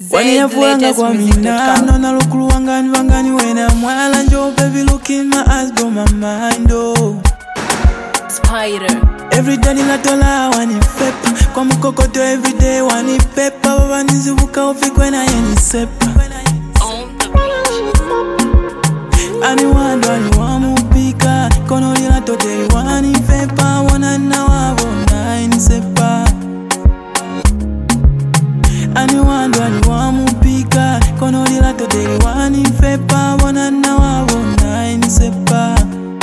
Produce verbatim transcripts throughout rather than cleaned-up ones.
Waniyafuanga kwa mina Nona lukulu wangani wangani wena mwala njo baby look in my eyes blow my mind oh Spider Every day nilatola wani pepa Kwa mkokoto every day wani pepa Baba nizivuka ufikwe na yeni sepa Ani wando ani wamupika Kono nilatote wani pepa Wana na wabo na yeni sepa Ani wando ani wamupika Kono nilatote wani pepa Wana na wabo na yeni sepa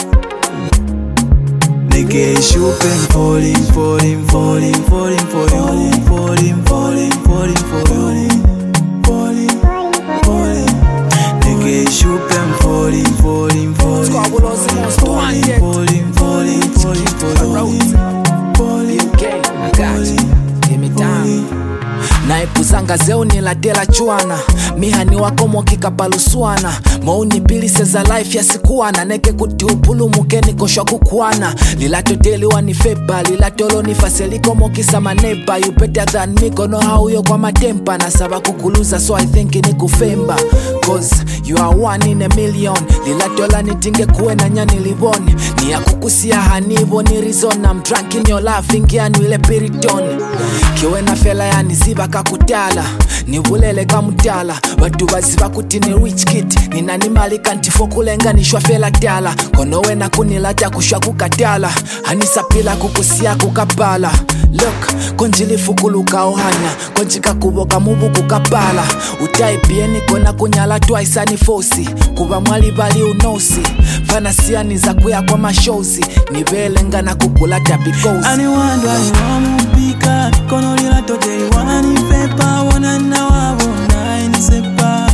Nigga, shooping, falling, falling, falling, falling for you, falling, falling, falling for you, falling, falling. Nigga, shooping, falling, falling, falling, falling, falling, falling, falling for you, falling, falling. Give me time. Naepuzanga zeu nilatela chuana Mihani wako mwokika paluswana Mauni pili seza life ya sikuana Neke kuti upulu mukeni koshwa kukuana Lilato deli wani feba Lilatolo ni faseliko mokisa maneba You better than me kono hauyo kwa matempa Nasaba kukuluza so I think ni kufemba Cause you are one in a million Lilatola nitinge kuwe na nyani liboni Ni ya kukusia hanivo ni reason I'm drunk in your love Ingia nwile piritoni Kiwe na fela ya niziba kakutala Nibulele kamutala Watu waziva kuti ni rich kid Nina ni mali kantifo kulenga nishwa fela tala Kono wena kunilata kushwa kukatala Hanisa pila kukusia kukapala Look, konjili fukuluka ohanya Konjika kuboka mubu kukapala Utaipieni kona kunyala twaisa ni fosi Kuba mwali bali unosi Fanasia niza kuya kwa mashozi Nibelenga na kukulata bikozi Ani wando ani wamupika Kono nilatote wani pepa Wana na wabo na yeni sepa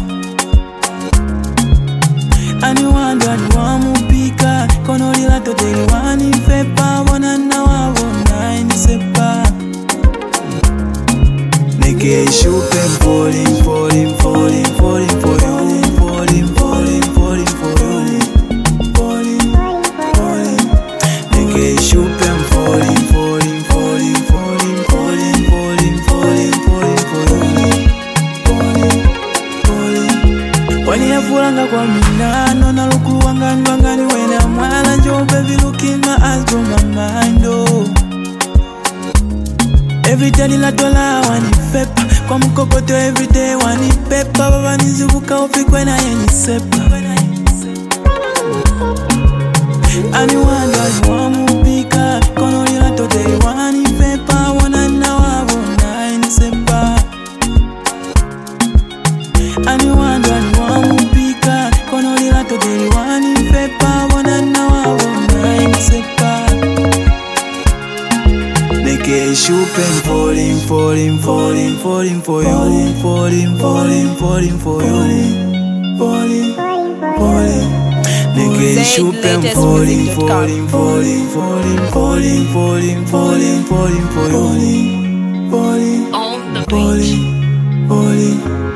Ani wando ani wamupika Kono nilatote wani pepa Wana na wabo na yeni sepa Nigga, shooping, falling, falling, falling, falling for you Falling, falling, falling for you Falling, falling Nigga, shooping, falling, falling, falling, falling, falling, falling, falling, falling for you Falling, falling Waniyafuanga kwa mina Nona lukulu wangani wangani wena mwala njo baby look in my eyes blow my mind oh Every day nilatola wani pepa Kwa mkokoto every day wani pepa Baba nizivuka ufikwe na yeni sepa Ani wando ani wamupika Kono nilatote wani pepa Wana na wabo na yeni sepa Ani wando ani wamupika Kono nilatote wani pepa Wana na wabo na yeni sepa Nigga, shooping, falling, falling, falling, falling for you, falling, falling, falling for you, falling, falling. Nigga, shooping, falling, falling, falling, falling, falling, falling, falling, falling for you, falling, falling, falling.